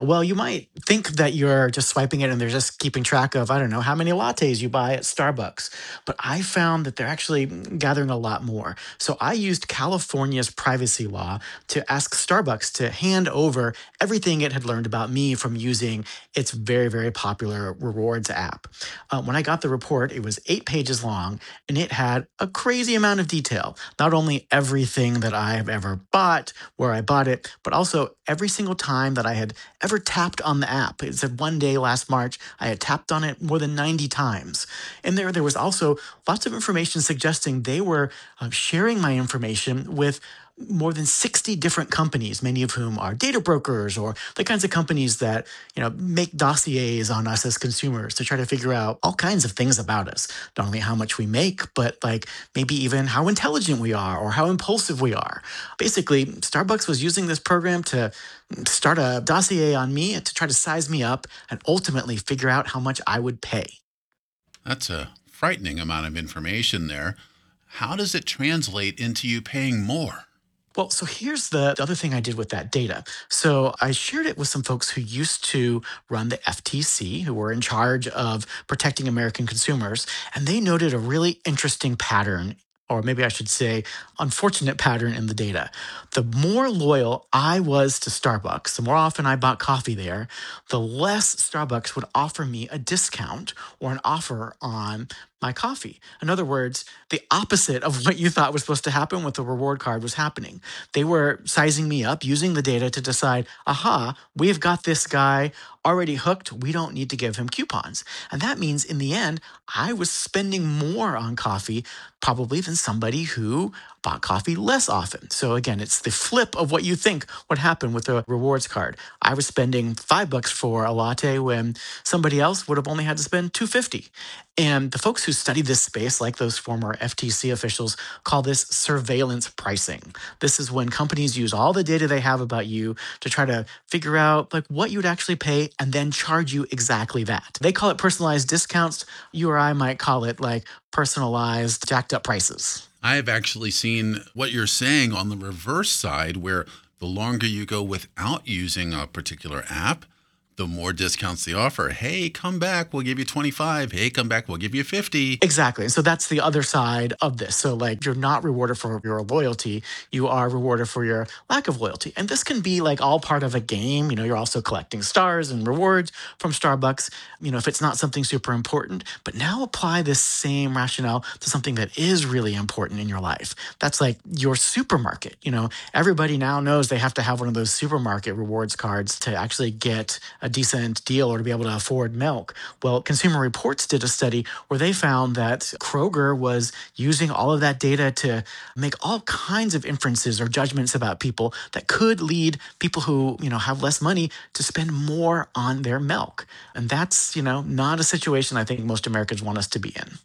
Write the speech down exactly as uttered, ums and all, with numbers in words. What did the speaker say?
Well, you might think that you're just swiping it and they're just keeping track of, I don't know, how many lattes you buy at Starbucks. But I found that they're actually gathering a lot more. So I used California's privacy law to ask Starbucks to hand over everything it had learned about me from using its very, very popular rewards app. Uh, when I got the report, it was eight pages long and it had a crazy amount of detail. Not only everything that I have ever bought, where I bought it, but also every single time that I had ever tapped on the app. It said one day last March, I had tapped on it more than ninety times. And there, there was also lots of information suggesting they were uh, sharing my information with more than sixty different companies, many of whom are data brokers or the kinds of companies that, you know, make dossiers on us as consumers to try to figure out all kinds of things about us. Not only how much we make, but like maybe even how intelligent we are or how impulsive we are. Basically, Starbucks was using this program to start a dossier on me to try to size me up and ultimately figure out how much I would pay. That's a frightening amount of information there. How does it translate into you paying more? Well, so here's the other thing I did with that data. So I shared it with some folks who used to run the F T C, who were in charge of protecting American consumers, and they noted a really interesting pattern. Or maybe I should say, unfortunate pattern in the data. The more loyal I was to Starbucks, the more often I bought coffee there, the less Starbucks would offer me a discount or an offer on my coffee. In other words, the opposite of what you thought was supposed to happen with the reward card was happening. They were sizing me up using the data to decide, aha, we've got this guy already hooked. We don't need to give him coupons. And that means in the end, I was spending more on coffee probably than somebody who bought coffee less often. So again, it's the flip of what you think would happen with a rewards card. I was spending five bucks for a latte when somebody else would have only had to spend two fifty. And the folks who study this space, like those former F T C officials, call this surveillance pricing. This is when companies use all the data they have about you to try to figure out like what you'd actually pay and then charge you exactly that. They call it personalized discounts. You or I might call it like personalized jacked up prices. I have actually seen what you're saying on the reverse side, where the longer you go without using a particular app, the more discounts they offer. Hey, come back, we'll give you twenty-five. Hey, come back, we'll give you fifty. Exactly. So that's the other side of this. So, like, you're not rewarded for your loyalty, you are rewarded for your lack of loyalty. And this can be like all part of a game. You know, you're also collecting stars and rewards from Starbucks, you know, if it's not something super important. But now apply this same rationale to something that is really important in your life. That's like your supermarket. You know, everybody now knows they have to have one of those supermarket rewards cards to actually get a decent deal or to be able to afford milk. Well, Consumer Reports did a study where they found that Kroger was using all of that data to make all kinds of inferences or judgments about people that could lead people who, you know, have less money to spend more on their milk. And that's, you know, not a situation I think most Americans want us to be in.